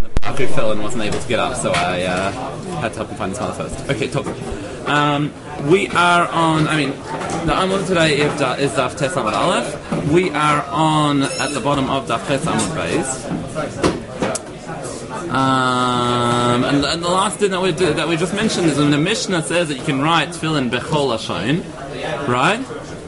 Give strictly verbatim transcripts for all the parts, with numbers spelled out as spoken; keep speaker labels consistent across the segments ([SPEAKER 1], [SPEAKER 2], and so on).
[SPEAKER 1] After he fell and wasn't able to get up, so I uh, had to help him find his mother first. Okay, top. Um, we are on, I mean, the Amud today is Daf Tes Amud Aleph. We are on, at the bottom of Daf Tes Amud Beis. Um, and, and the last thing that we, do, that we just mentioned is when the Mishnah says that you can write Tefillin Bechol Lashon, right?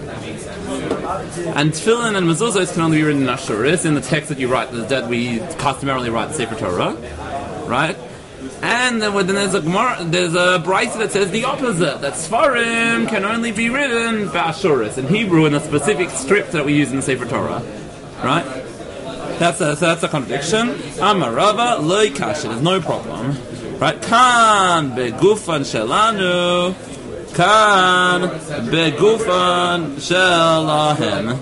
[SPEAKER 1] And Tefillin and mezuzos can only be written in Ashuris, in the text that you write, that we customarily write the Sefer Torah, right? And then, then there's a there's a Brisa that says the opposite, that Sfarim can only be written Ba'ashuris, in Hebrew, in a specific script that we use in the Sefer Torah, right? That's a, so that's a contradiction. Amarava loy kasha, there's no problem, right? Kan begufan shelanu. Kan begufan shelahem.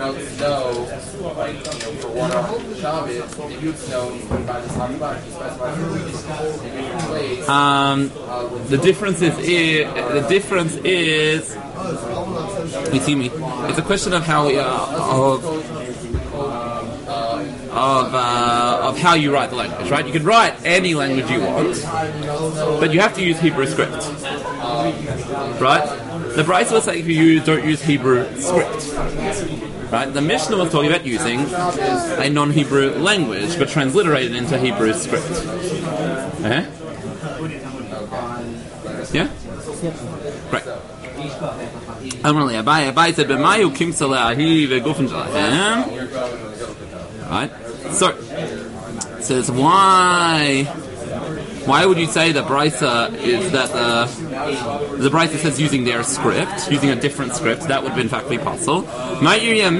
[SPEAKER 1] Um, the difference is, is the difference is. You see me? It's a question of how we are of of uh, of how you write the language, right? You can write any language you want, but you have to use Hebrew script. Right? The Brisa was saying if you use, don't use Hebrew script. Right? The Mishnah was talking about using a non-Hebrew language, but transliterated into Hebrew script. Okay? Yeah? Right. Amrali Abai Abai said, "B'mayu kimsa le'ahi ve'gufin shalahem." Right? So, it says, why... Why would you say that Brisa is that the the Brisa says using their script, using a different script? That would in fact be possible. I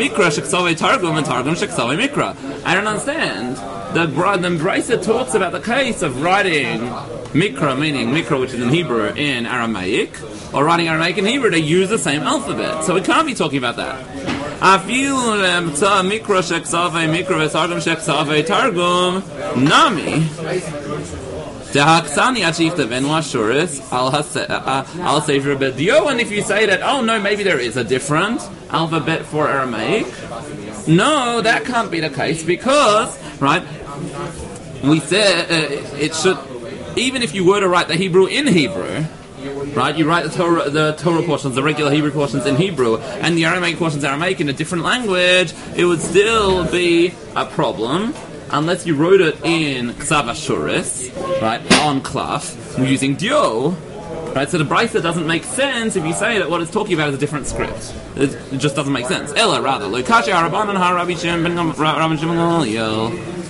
[SPEAKER 1] don't understand. The the Brisa talks about the case of writing Mikra, meaning Mikra, which is in Hebrew, in Aramaic, or writing Aramaic in Hebrew. They use the same alphabet, so we can't be talking about that. Mikra sheksave Mikra v'targum sheksave targum nami. And if you say that, oh no, maybe there is a different alphabet for Aramaic, no, that can't be the case because, right, we said uh, it should, even if you were to write the Hebrew in Hebrew, right, you write the Torah, the Torah portions, the regular Hebrew portions in Hebrew, and the Aramaic portions Aramaic in a different language, it would still be a problem. Unless you wrote it in Ksav Ashuris, right, on Klaf, using Dio, right, so the Brisa doesn't make sense if you say that what it's talking about is a different script. It, it just doesn't make sense. Ella, rather, Lokashi Harabanan Harabi Shem Ben Rabban Shimon Gamliel.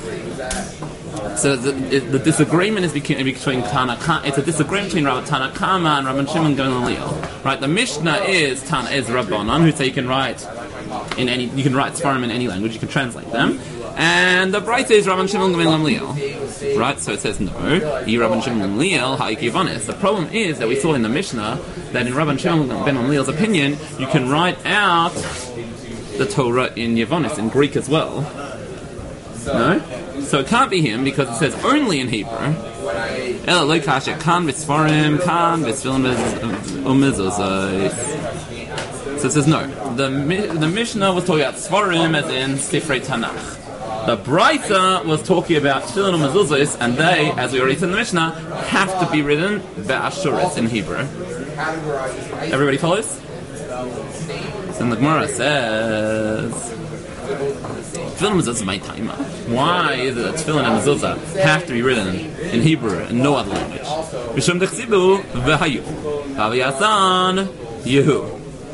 [SPEAKER 1] So the, it, the disagreement is between, between Tana, it's a disagreement between Rabbi Tana Kama and Rabban Shimon Gamliel. Right, the Mishnah is Tana is Rabbanan, who say you can write in any, you can write Sfarim in any language, you can translate them. And the Brisa is Rabban Shimon ben Gamliel, right? So it says no. Yi Rabban Shimon ben Gamliel ha'iki Yevonis. The problem is that we saw in the Mishnah that in Rabban Shimon ben Gamliel's opinion, you can write out the Torah in Yevonis, in Greek as well. No, so it can't be him because it says only in Hebrew. Ela lo kasha kan v'sfarim kan v'sfilim umezuzos. So it says no. The the Mishnah was talking about Sfarim as in Sifrei Tanakh. The Brisa was talking about Tefillin and mezuzos, and they, as we already said in the Mishnah, have to be written Ba'ashuris in Hebrew. Everybody follows? So the Gemara says, Tefillin and mezuzah my time. Why is it that Tefillin and mezuzah have to be written in Hebrew and no other language? B'shem dechsibu v'hayu v'yasan yehu.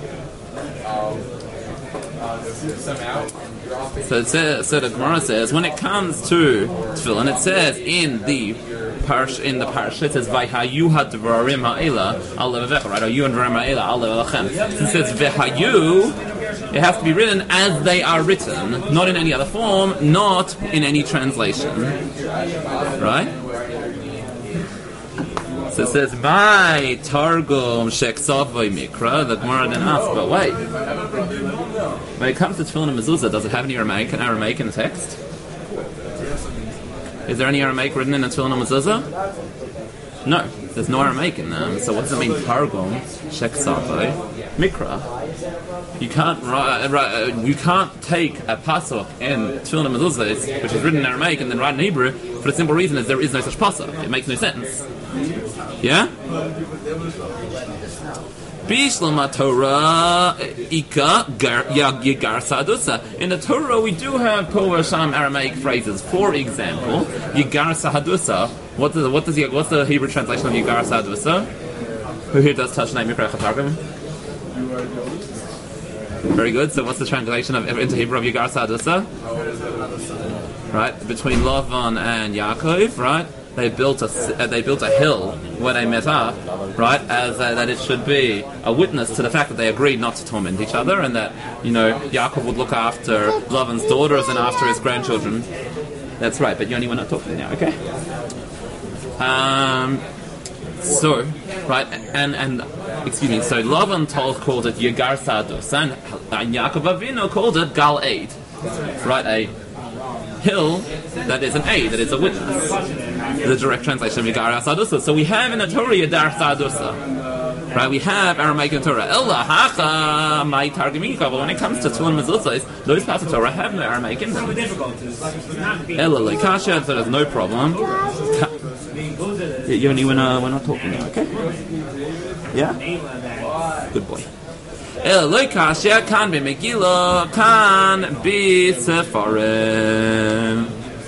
[SPEAKER 1] So, it says, so the Gemara says, when it comes to Tefillin, it says in the parsh, in the parsha, it says Vayhayu hadvarim ha'ela al levavecha, right? Or you and dvarim ha'ela al levavechem. So it says V'hayu, it has to be written as they are written, not in any other form, not in any translation, right? So it says, "My Targum sheksavay mikra." The Gemara then asks, "But wait, when it comes to Tefillin and mezuzah, does it have any Aramaic, Aramaic in the text? Is there any Aramaic written in the Tefillin and mezuzah? No, there's no Aramaic in them. So what does it mean, Targum sheksavay mikra? You can't write, write, you can't take a pasuk in Tefillin and mezuzah, which is written in Aramaic, and then write in Hebrew. for the simple reason is there is no such pasuk. It makes no sense. Yeah? Bishlama Torah Ika Yigar Sahadusa. In the Torah, we do have Povasham Aramaic phrases. For example, Yigar Sahadusa. What does what does the, what's the Hebrew translation of Yigar Sahadusa? Who here does touch name Mikra Chatargim? Very good. So, what's the translation of into Hebrew of Yigar Sahadusa? Right, between Lavan and Yaakov, right? They built a uh, they built a hill where they met up, right? As uh, that it should be a witness to the fact that they agreed not to torment each other, and that you know Yaakov would look after Lavan's daughters and after his grandchildren. That's right. But Yoni, we're not talking now, okay? Um. So, right, and and excuse me. So Lavan told called it Yigar Sadus, and, and Yaakov Avinu called it Gal Eid, right? A hill that is an aid, that is a witness. The direct translation of Yigar Sadusa. So we have in the Torah Yidar Sadusa. Right, we have Aramaic and Torah. Ella hacha my targumika, but when it comes to Tulan Mezuzos, those parts of Torah have no Aramaic in them. Ella lekasha, so there's no problem. Yoni, we're not, we're not talking now, okay? Yeah? Good boy. El lekasha can be Megillah, can be Sepharim.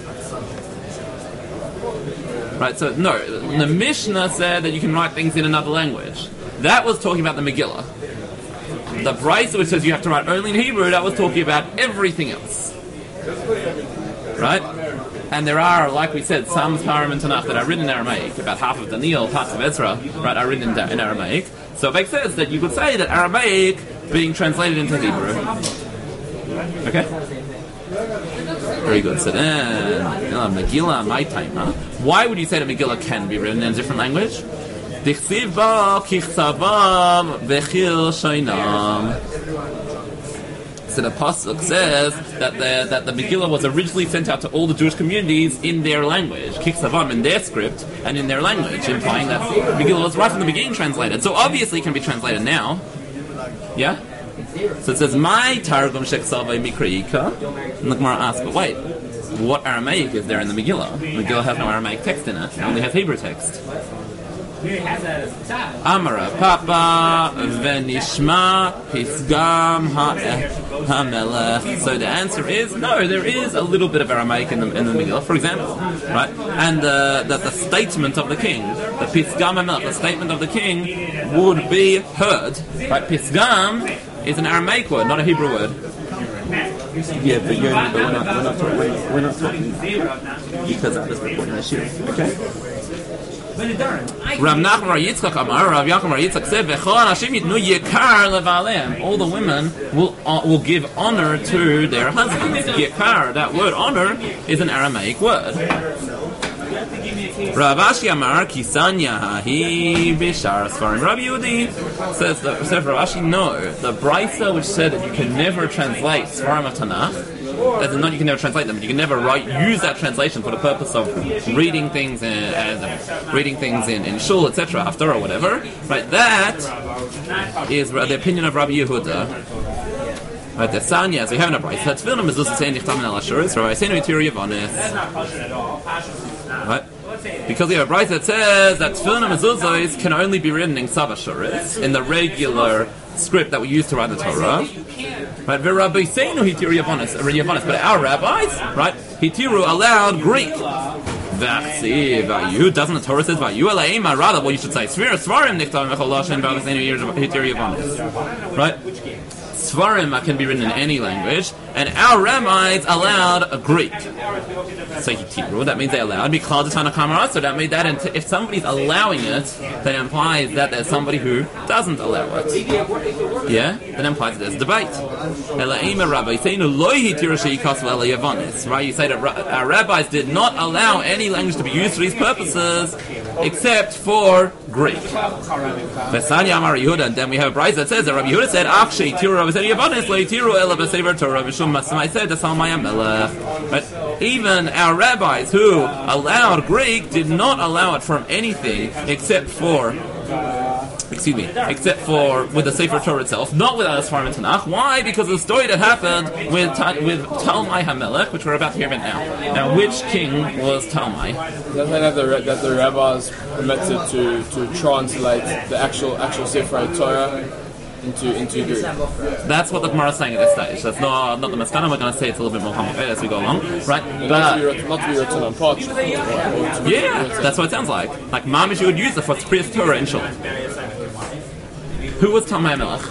[SPEAKER 1] Right, so no, the Mishnah said that you can write things in another language. That was talking about the Megillah. The Brisa, which says you have to write only in Hebrew, that was talking about everything else. Right? And there are, like we said, some Sfarim and Tanakh that are written in Aramaic. About half of Daniel, parts of Ezra, right, are written in, in Aramaic. So it makes sense that you could say that Aramaic being translated into Hebrew. Okay? Very good. So then, uh, Megillah, my time, huh? Why would you say that Megillah can be written in a different language? Dichsiv ba kichsavam vechil shainam. So the pasuk says that the that the Megillah was originally sent out to all the Jewish communities in their language, kichsavam, in their script and in their language, implying that Megillah was right from the beginning translated. So obviously it can be translated now. Yeah. So it says, "My targum sheksavay mikraika." And the Gemara asks, "But wait, what Aramaic is there in the Megillah? Megillah has no Aramaic text in it; it only has Hebrew text." Amara Papa Venishma Pisgam HaMelech. So the answer is no. There is a little bit of Aramaic in the in the Megillah, for example, right? And uh, that the statement of the king, the Pisgam HaMelech, the statement of the king, would be heard. Right? Pisgam is an Aramaic word, not a Hebrew word. Yeah, but, you're, but we're, not, we're, not talking, we're, we're not talking because that is recording the shiur. Okay? Rav Nachman Bar Yitzchak Amar, Rav Yaakov Bar Yitzchak said, "V'chol anashim yitnu yikar levaaleim." All the women will uh, will give honor to their husbands. Yikar, that word honor, is an Aramaic word. Rav Ashi Amar Kisanya Hahi Bishar Sfarim. Rabbi Yehudi says that says Rav Ashi, no, the Brisa which said that you can never translate Sfarim of Tanakh, as in not you can never translate them, but you can never write use that translation for the purpose of reading things in, as uh, reading things in, in shul, et cetera, after or whatever. Right, that is the opinion of Rabbi Yehuda. Right, the Sanya, so we have in a Brisa. That's Vilna Mezuzah saying Dichtamin al Ashuris, Rabbi Seinu Itiri Yavonis. Right? Because we have a Brisa that says that Tefillin and Mezuzos can only be written in Ksav Ashuris, in the regular script that we use to write the Torah. Right? V'Rabbi Seinu Hitiru Yavonis, but our rabbis, right, Hitiru allowed Greek. V'achsiv Vayu, doesn't the Torah says Vayu Aleima? Rather, well, you should say Svir Svarim Nichtav Mechol and V'Rabbi Seinu Hitiru Yavonis. Right? Svarim can be written in any language, and our rabbis allowed a Greek. So Hitiru, that means they allowed. Miklal Tana Kamara, so that means that if somebody's allowing it, that implies that there's somebody who doesn't allow it. Yeah? That implies that there's debate. Right? You say that our rabbis did not allow any language to be used for these purposes, except for Greek. And then we have a Brisa that says that Rabbi Yehuda said, I said that's all my But even our rabbis who allowed Greek did not allow it from anything except for excuse me, except for with the Sefer Torah itself, not with Sfarim and Tanakh. Why? Because of the story that happened with with Talmai HaMelech, which we're about to hear about now. Now, which king was Talmai?
[SPEAKER 2] Doesn't that the that the rabbis permitted to, to translate the actual actual Sefer Torah into into Greek?
[SPEAKER 1] That's what the Gemara is saying at this stage. That's not not the Maskana. We're going to say it's a little bit more complicated as we go along, right?
[SPEAKER 2] Not
[SPEAKER 1] But
[SPEAKER 2] to be written, not to be written on parchment. or- or to be
[SPEAKER 1] yeah,
[SPEAKER 2] written-
[SPEAKER 1] that's what it sounds like. Like Mamish, you would use it for Prius Torah in Shul. Who was Talmai HaMelech?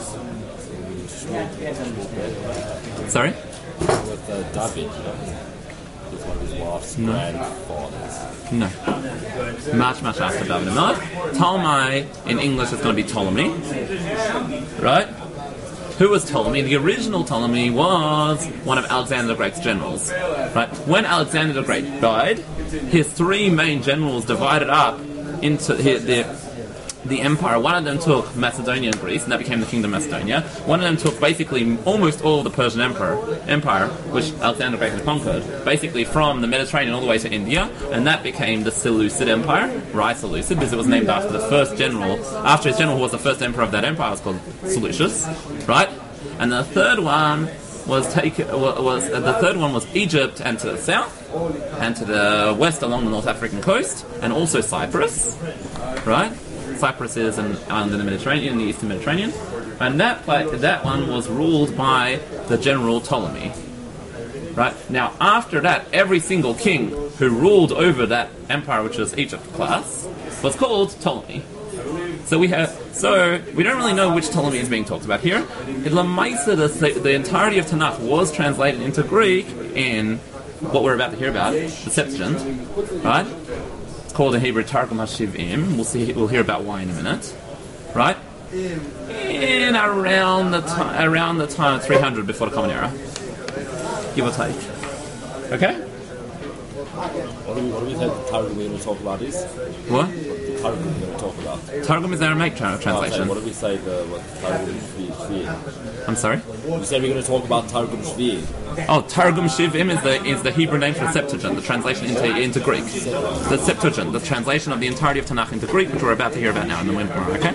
[SPEAKER 1] Sorry?
[SPEAKER 3] With uh, David, he's one of his wife's
[SPEAKER 1] No.
[SPEAKER 3] grandfathers.
[SPEAKER 1] No. Much, much after David HaMelech. Talmai in English is going to be Ptolemy. Right? Who was Ptolemy? The original Ptolemy was one of Alexander the Great's generals. Right? When Alexander the Great died, his three main generals divided up into his, the the empire. One of them took Macedonia and Greece, and that became the Kingdom of Macedonia. One of them took basically almost all of the Persian Empire, empire, which Alexander the Great had conquered, basically from the Mediterranean all the way to India, and that became the Seleucid Empire, Rai Seleucid, because it was named after the first general, after his general who was the first emperor of that empire, was called Seleucus, right? And the third one was taken. Was uh, the third one was Egypt, and to the south, and to the west along the North African coast, and also Cyprus, right? Cyprus is an island in the Mediterranean, in the eastern Mediterranean, and that pla- that one was ruled by the general Ptolemy. Right now, after that, every single king who ruled over that empire, which was Egypt class, was called Ptolemy. So we have, so we don't really know which Ptolemy is being talked about here. In Lamaisa, the, the entirety of Tanakh was translated into Greek in what we're about to hear about, the Septuagint, right? Called in Hebrew Targum HaShivim. We'll see. We'll hear about why in a minute, right? In around the time, around the time of three hundred before the Common Era, give or take. Okay.
[SPEAKER 3] What do we, what do we say the Targum we're going to talk about is?
[SPEAKER 1] What?
[SPEAKER 3] The Targum we're going to talk about.
[SPEAKER 1] Targum is Aramaic tra-
[SPEAKER 3] Okay,
[SPEAKER 1] translation.
[SPEAKER 3] what do we say the what Targum Shvi?
[SPEAKER 1] I'm sorry.
[SPEAKER 3] You said we're going to talk about Targum Shvi.
[SPEAKER 1] Oh, Targum Shivim is the is the Hebrew name for the Septuagint, the translation into into Greek. The Septuagint, the translation of the entirety of Tanakh into Greek, which we're about to hear about now in the moment. Okay.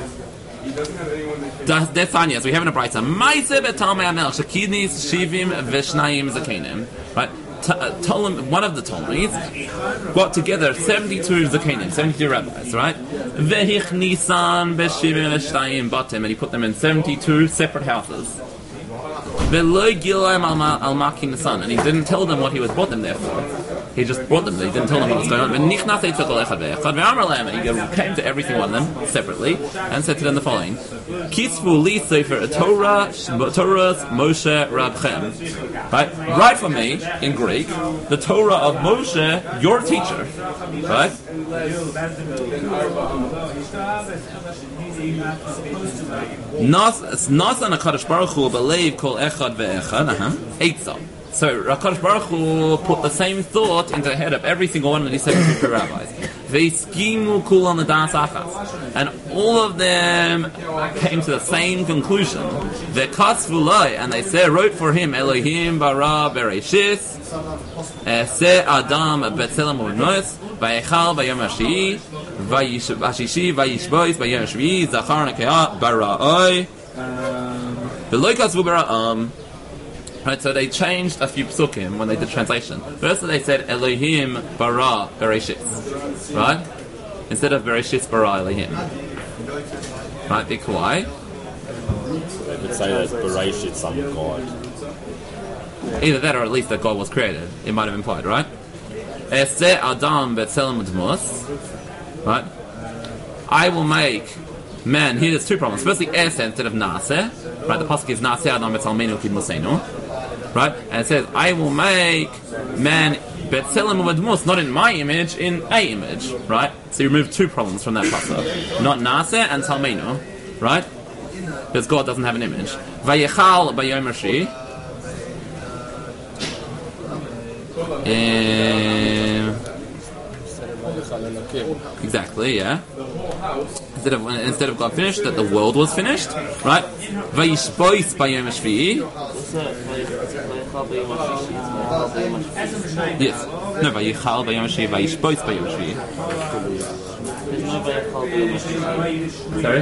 [SPEAKER 1] Desanyas, we have in a brighter. Ma'aseh beTalmai HaMelech shekidnis shivim v'shnayim zakenim. Right. T- uh, Ptolemy, one of the Ptolemies got together seventy-two zakenim, seventy-two rabbis, right? Vehichnisan b'shivim v'shnayim batim, and he put them in seventy-two separate houses. Ve'lo gilaim al makin son, and he didn't tell them what he was brought them there for. He just brought them there. He didn't tell them what was going on. And he came to every single one of them separately and said to them the following: Kisvu li sefer Torah, Torah's Moshe Rabchem. Right, write for me in Greek the Torah of Moshe, your teacher. Right. Nas Nasan Hakadosh Baruch Hu believe kol echad ve'echad. Uh-huh. Eitzah. So Hakadosh Baruch Hu put the same thought into the head of every single one of these seventy-two rabbis. Veiskimu kulan l'das achas, and all of them came to the same conclusion. Ve'kasvu loi, and they said, wrote for him Elohim bara bereshis, se Adam betzelem u'bnos, vayechal bayom hashi'i, vayishishi vayishbois bayom shvi'i, zachar nekeah bara'oi, ve'loi kasvu bara'am. Right, so they changed a few psukim when they did translation. First they said Elohim bara bereshis, right? Instead of bereshis bara Elohim. Right, because why?
[SPEAKER 3] They would say that Bereshit some God.
[SPEAKER 1] Either that or at least that God was created. It might have implied, right? Eseh Adam betzelem udmos, right? I will make man. Here there's two problems. Firstly, Eseh instead of Naseh, right? The pasuk is Naseh Adam betzalmenu kidmosenu. Right? And it says, I will make man betzelem u'admos, not in my image, in a image. Right? So you remove two problems from that pasuk. Not Naseh and Talmenu. Right? Because God doesn't have an image. Vayechal bayom hashi. Exactly, yeah. Instead of instead of God finished, that the world was finished, right? Vayishbois bayom hashvi'i. Yes. No, vayichal bayom hashvi'i, vayishbois bayom hashvi'i. Sorry?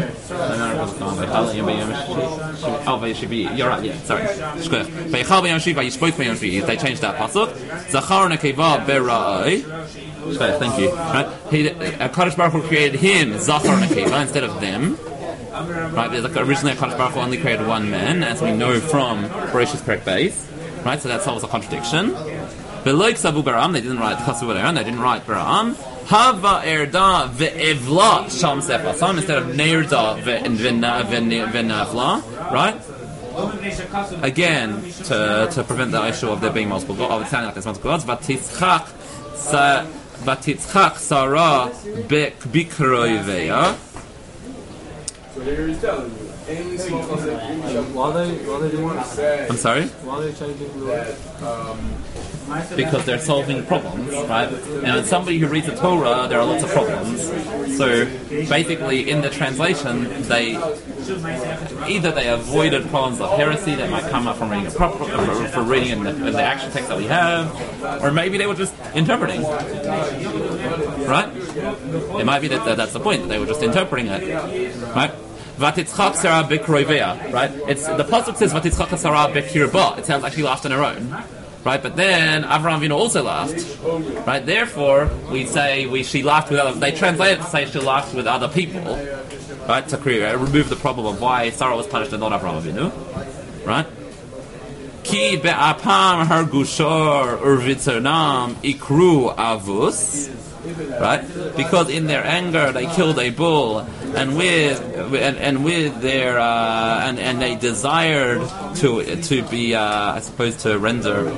[SPEAKER 1] Oh, Vayishbi. You're right, yeah, sorry. Vaychal bayom hashvi'i, vayishbois bayom hashvi'i. They changed that pasuk. Zachar nekeva bera'ai. Thank you. Right? He, uh, Kadosh Baruch Hu created him, Zachar nekeva, instead of them. Right? There's like originally Kadosh Baruch Hu only created one man, as we know from Bereshit Perek Beis. Right? So that solves a contradiction. Beloik sabu Baram, they didn't write Chasu Baram, they didn't write Baram. Hava erda ve'evla sham sefa sam instead of neirda ve'navla. Right? Again, to to prevent the issue of there being multiple gods, of it sounding like there's multiple gods, vatitzchak sa vatitzchak Sarah bikroiveya.
[SPEAKER 2] So here he's telling you. Any small concept.
[SPEAKER 3] Why they why they doing that?
[SPEAKER 1] I'm sorry?
[SPEAKER 3] Why are they changing the
[SPEAKER 2] That, um,
[SPEAKER 1] Because they're solving problems, right? And as somebody who reads the Torah, there are lots of problems. So basically, in the translation, they either they avoided problems of heresy that might come up from reading a proper for reading in the, in the actual text that we have, or maybe they were just interpreting, right? It might be that, that that's the point, that they were just interpreting it, right? Vatitzchak Sarah Bikroivea, right? It's the pasuk says Vatitzchak Sarah Bikirba. It sounds like she laughed on her own, right? But then Avraham Avinu also laughed, right? Therefore, we say we she laughed with other. They translate it to say she laughed with other people, right? To create, remove the problem of why Sarah was punished and not Avraham Avinu, right? Ki be'apam har gushor urvitzernam ikru avus. Right, because in their anger they killed a bull, and with and, and with their uh, and and they desired to to be uh, I suppose to render.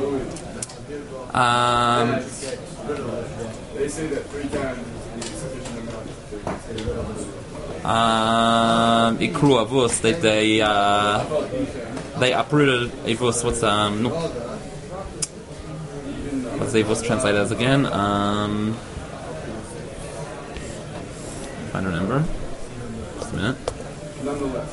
[SPEAKER 1] Um,
[SPEAKER 2] they say that three times is sufficient amount.
[SPEAKER 1] Um, ikru avus. They they uh, they uprooted avus. What's um? No. What's avus translated as again? Um. I don't remember. Just a minute.
[SPEAKER 2] Nonetheless.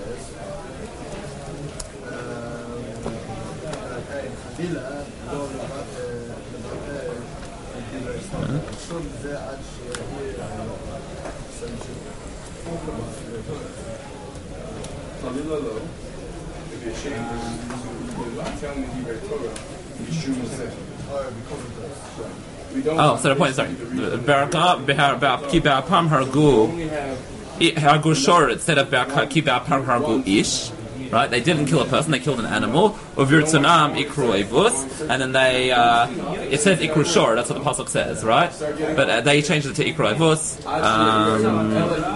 [SPEAKER 1] Oh, so the point is, sorry. Ki be'apam hargu hargu shor instead of ki be'apam hargu ish. Right? They didn't kill a person; they killed an animal. Uvirtzunam ikru evus, and then they uh, it says ikru shor. That's what the pasuk says, right? But uh, they changed it to ikru evus. Um,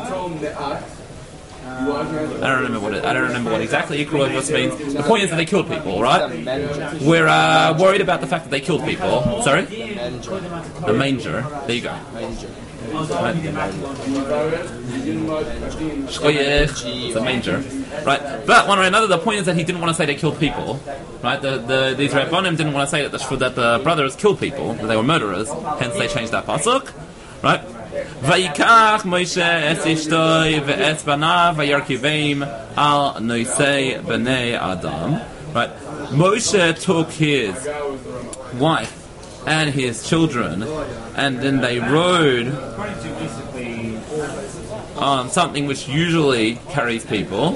[SPEAKER 1] I don't remember what it, I don't remember what exactly ikru evus means. The point is that they killed people, right? We're uh, worried about the fact that they killed people. Sorry, the manger. There you go. Right. The manger, right? But one way or another, the point is that he didn't want to say they killed people, right? The the these Rabbanim didn't want to say that the that the brothers killed people, that they were murderers. Hence, they changed that pasuk, right? Vayikach Moshe es ishtoi ve'es banav vayarkiveim al noisei bnei Adam. Right? Moshe took his wife and his children, and then they rode on something which usually carries people,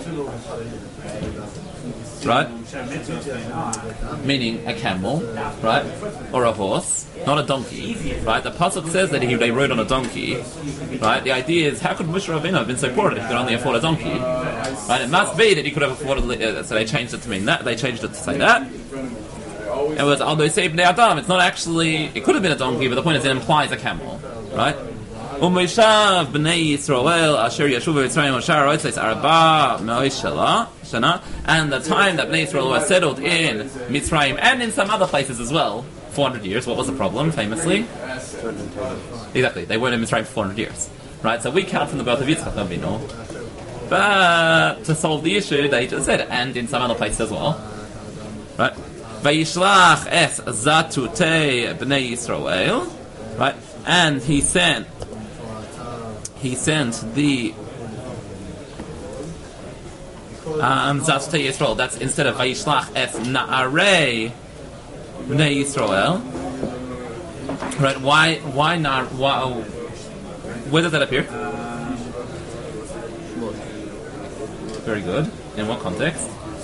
[SPEAKER 1] right? Meaning a camel, right? Or a horse, not a donkey, right? The pasuk says that he, they rode on a donkey, right? The idea is, how could Moshe Rabbeinu have been so poor that he could only afford a donkey? Right? It must be that he could have afforded, uh, so they changed it to mean that, they changed it to say that. It was Al Noisei Bnei Adam. It's not actually, it could have been a donkey, but the point is it implies a camel, right? U'meishav b'nei Yisrael asher yashuvu Mitzrayim Oshar Oitzes Arba Me'oishela Shana, and the time that Bnei Yisrael were settled in Mitzrayim and in some other places as well, four hundred years. What was the problem, famously? Exactly, they weren't in Mitzrayim for four hundred years, right? So we count from the birth of Yitzchak Avinu, but to solve the issue, they just said, and in some other places as well, right? Vayishlach es zatutei bnei Yisrael, right? and he sent he sent the um, Zatztei Yisrael. That's instead of Vayishlach es Na'arei Bnei Yisrael. Right? Why? Why not? Why, where does that appear? Very good. In what context?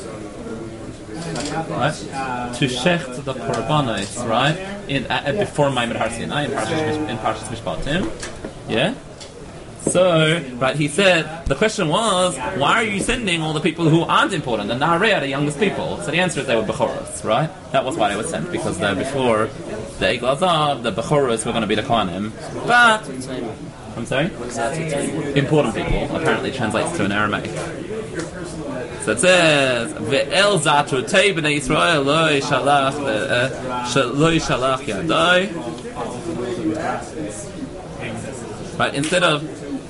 [SPEAKER 1] Right? To shecht the korbanos, right? In uh, before Ma'amad Har Sinai in Parshas in Parshas Mishpatim. Yeah. So, right, he said, the question was, why are you sending all the people who aren't important? The Na'arei are the youngest people. So the answer is they were Bechoros, right? That was why they were sent, because they're before the Egel Azav, the Bechoros were going to be the Kohanim. But, I'm sorry? Important people, apparently translates to an Aramaic. So it says, Ve'el Zatutei b'nei Yisrael lo yishalach lo yishalach yadai. Right, instead of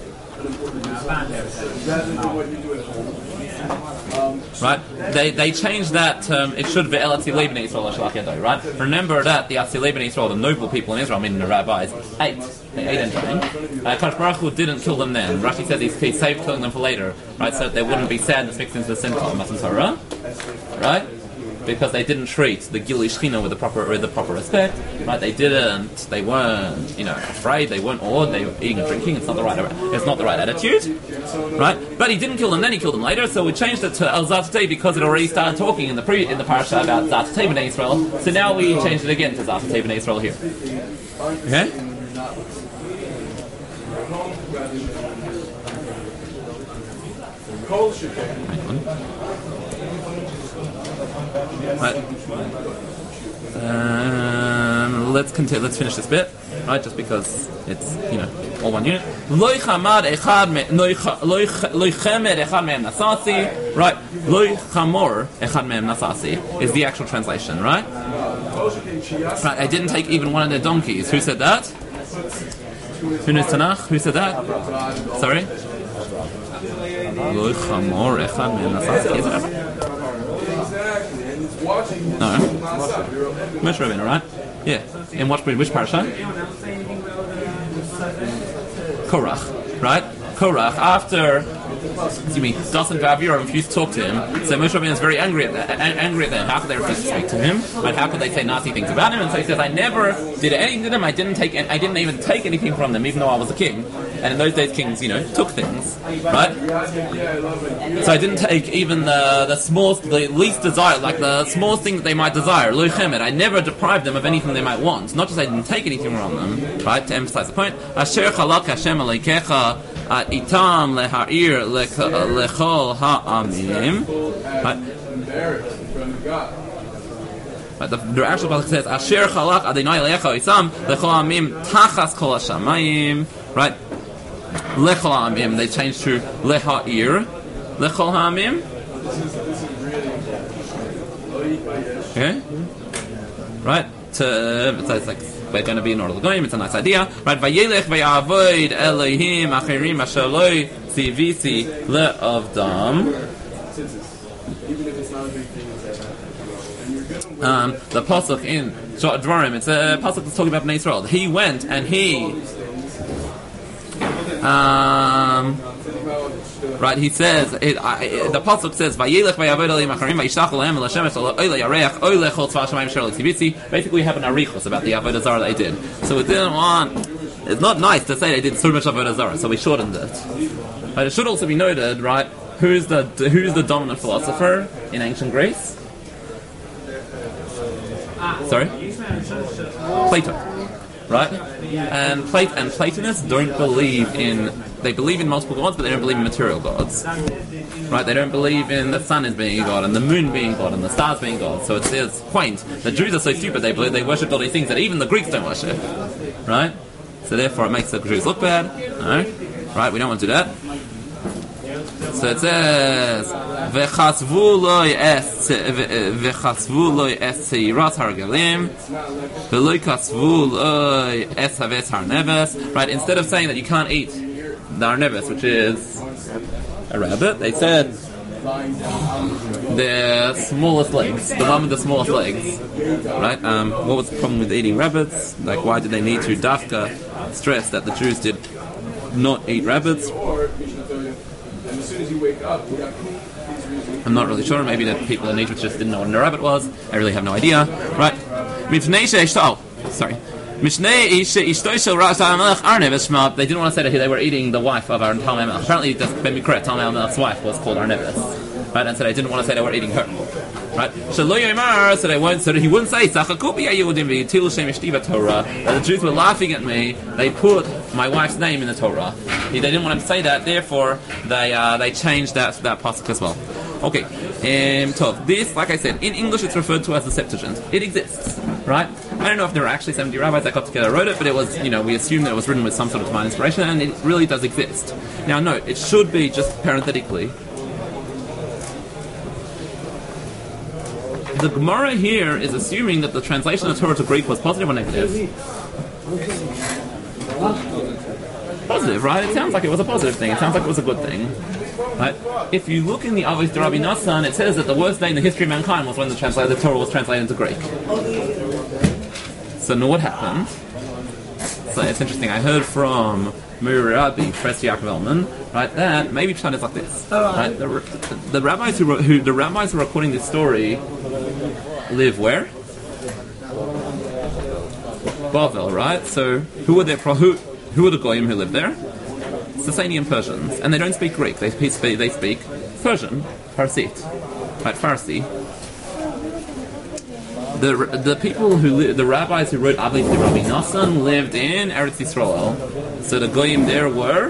[SPEAKER 1] right, they they changed that term. It should be El Atzilei B'nei Yisrael Shalach Yadai. Right, remember that the Atzilei B'nei Yisrael, the noble people in Israel, meaning the rabbis, ate. They ate and drank. Uh, Kadosh Baruch Hu didn't kill them then. Rashi says he saved killing them for later. Right, so that there wouldn't be sadness mixed into the simcha of Matan Torah. Right. Because they didn't treat the Gili Shechina with the proper with the proper respect, right? They didn't, they weren't, you know, afraid. They weren't awed. They were eating and drinking. It's not the right, it's not the right attitude, right? But he didn't kill them. Then he killed them later. So we changed it to El Zatutei because it already started talking in the pre in the parasha about Zatutei B'nei Yisrael. So now we changed it again to Zatutei B'nei Yisrael here. Okay. Right. Um, let's continue. Let's finish this bit, right? Just because it's, you know, all one unit. Loi chamad echad me loi chemed echad mehem nasasi. Right. Loi chamor echad mehem nasasi is the actual translation, right? Right. I didn't take even one of their donkeys. Who said that? Who knows Tanakh? Who said that? Sorry. Loi chamor echad mehem nasasi. Is it? No. Moshe Rabbeinu, right? Yeah. In what which parasha? Korach, right? Korach, after excuse me, Dasan V'Aviram refused to talk to him, so Moshe Rabbeinu is very angry at them. Angry at them. How could they refuse to speak to him? Right? How could they say nasty things about him? And so he says, I never did anything to them. I didn't take. I didn't even take anything from them, even though I was a king. And in those days, kings, you know, took things, right? So I didn't take even the the smallest, the least desire, like the smallest thing that they might desire. Lo chemed. I never deprived them of anything they might want. Not just I didn't take anything from them, right? To emphasize the point. Asher chalak Hashem aleikecha itam lehair lechol ha'amim. Right, the, the actual pasuk says, "Asher chalak Adonai lecha isam lechol amim tachas kol hashamayim." Right, lechol amim. They changed to lehair lechol amim. Okay, right. To, so it's like we're going to be in order of the game. It's a nice idea, right? Vayelech vayavoid Elohim achirim asher loi zivisi le'avdam. Um, the pasuk in Dvarim, it's a pasuk that's talking about Bnei Yisrael. He went and he, um, right? He says it, uh, it, the pasuk says, "Vayelech vayavod elim acharim vayishtach lehem l'Hashem oile yareach oile chol tzva shamayim sher l'tzivitzi." Basically, we have an arichos about the avodah zarah they did. So we didn't want. It's not nice to say they did so much avodah zarah, so we shortened it. But it should also be noted, right? Who's the who's the dominant philosopher in ancient Greece? Sorry? Plato. Right? And Plat- and Platonists don't believe in, they believe in multiple gods, but they don't believe in material gods. Right? They don't believe in the sun as being a god, and the moon being God, and the stars being God. So it's, it's quaint. The Jews are so stupid, they believe they worship all these things that even the Greeks don't worship. Right? So therefore it makes the Jews look bad. No? Right? We don't want to do that. So it says, "V'chasvu loy es v'chasvu loy es seiras hargalim, v'loy kasvu loy es haves harneves." Right. Instead of saying that you can't eat the harneves, which is a rabbit, they said their smallest legs, the one with the smallest legs, right? Um, what was the problem with eating rabbits? Like, why did they need to dafka stress that the Jews did not eat rabbits? I'm not really sure. Maybe the people in Egypt just didn't know what a rabbit was. I really have no idea. Right? Oh, sorry. They didn't want to say that they were eating the wife of our Talmud Melech. Apparently, Ben Mikra, Talmud Melech's wife, was called Arnevis. Right? And so they didn't want to say they were eating her. Right? So they won't. So he wouldn't say that the Jews were laughing at me. They put my wife's name in the Torah. They didn't want to say that. Therefore, they uh, they changed that that pasuk as well. Okay. Um, so this, like I said, in English it's referred to as the Septuagint. It exists, right? I don't know if there were actually seventy rabbis that got together and wrote it, but it was, you know, we assume that it was written with some sort of divine inspiration, and it really does exist. Now, note, it should be just parenthetically. The Gemara here is assuming that the translation of Torah to Greek was positive or negative. Positive, right? It sounds like it was a positive thing. It sounds like it was a good thing. Right? If you look in the Avos de Rabbi Nassan, it says that the worst day in the history of mankind was when the, transla- the Torah was translated into Greek. So now what happened? So it's interesting. I heard from Muri Rabbi, Presti Yaakov Elman, right? That maybe Pshat is like this. Right? The, the rabbis who, wrote, who the rabbis who are quoting this story live where? Bavel, right? So who were their who who are the goyim who live there? Sasanian Persians, and they don't speak Greek. They speak they speak Persian, Parsit, right? Farsi. The the people who li- the rabbis who wrote Avos de Rabbi Nassan lived in Eretz Yisrael, so the goyim there were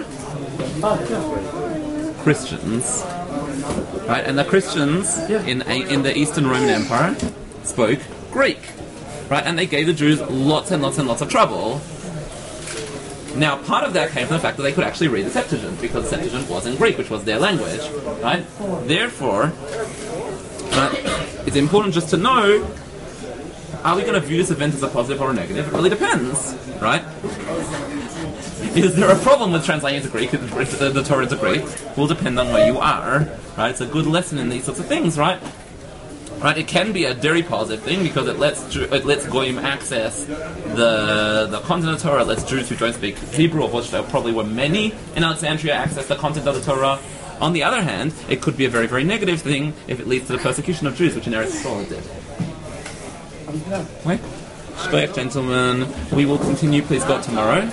[SPEAKER 1] Christians, right? And the Christians in a, in the Eastern Roman Empire spoke Greek, right? And they gave the Jews lots and lots and lots of trouble. Now, part of that came from the fact that they could actually read the Septuagint, because the Septuagint was in Greek, which was their language, right? Therefore, right, it's important just to know, are we going to view this event as a positive or a negative? It really depends, right? Is there a problem with translating into Greek, the, the, the Torah into Greek? Will depend on where you are, right? It's a good lesson in these sorts of things, right? Right, it can be a very positive thing because it lets it lets goyim access the the content of the Torah. It lets Jews who don't speak Hebrew, of which there probably were many in Alexandria, access the content of the Torah. On the other hand, it could be a very, very negative thing if it leads to the persecution of Jews, which in Eretz Yisrael did. Right, gentlemen, we will continue, please God, tomorrow.